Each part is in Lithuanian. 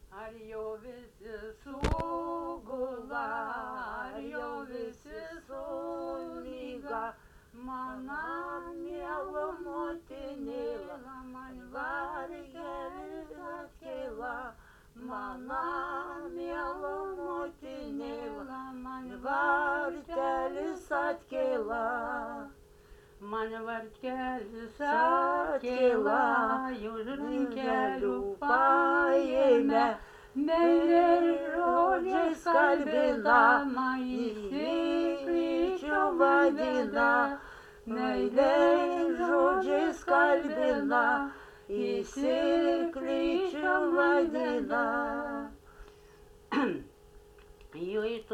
Ar jau visi sugula, ar jau visi sumiga, mano miela motinėla, man vargelis atkeila. Mano miela motinėla, man vargelis atkeila. Man vargelis atkeila, jau rankelių paėmė, meilės žodžiais kalbina, įsiklyčių vadina. Meilės žodžiais kalbina, įsiklyčių vadina. Jei tu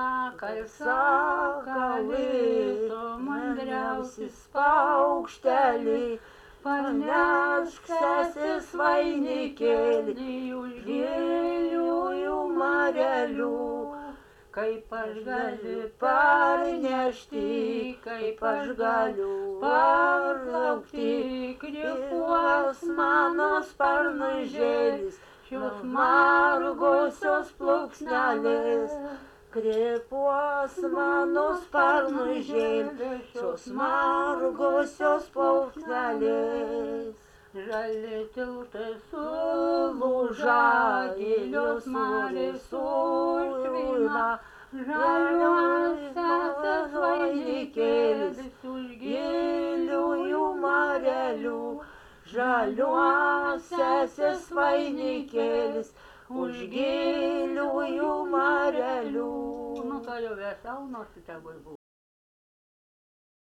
sakalį, tu mandriausias paukštelį, parnešk sesis vainikėlį už giliųjų marelių. Kaip aš galiu parnešti, kaip aš galiu parlaukti, krypuos mano sparnužėlis, šios margosios plunksnelės. Krypuos mano sparnužėlis, šios margosios plunksnelės. Žali tiltai sulūža, gilios marės užtvina, žaliuosias vainikėlis už giliųjų marelių. Žaliuosias vainikėlis už giliųjų marelių. Nu, to jau vėsiau, nors čia bus.